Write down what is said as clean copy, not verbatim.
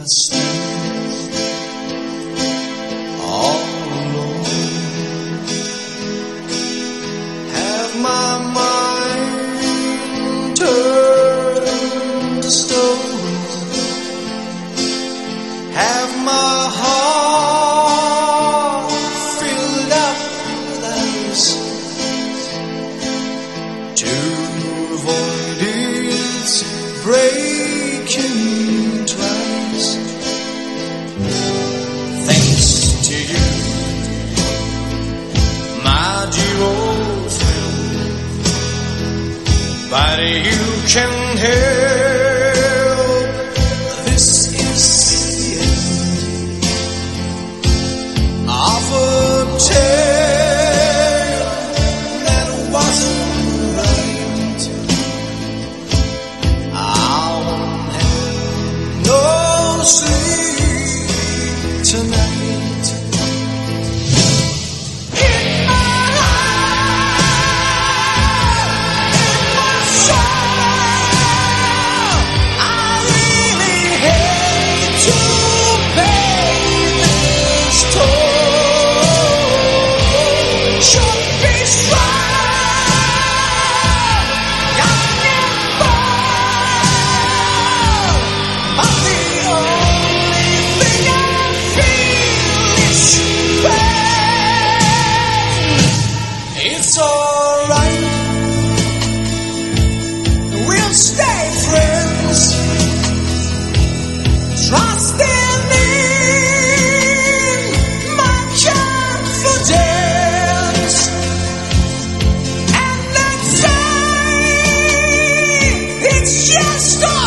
I stand all alone. Have my mind turned to stone. Have my heart filled up with ice to avoid its breaking twice. Thanks to you, my dear old friend, but you can help. This is the end of a tale that wasn't right. I won't have no sleep tonight. In my heart, in my soul, I really hate to pay this toll. Should be strong, young and bold, but the only thing I feel is pain. It's alright, we'll stay friends, trusting in my confidence, and let's say it's just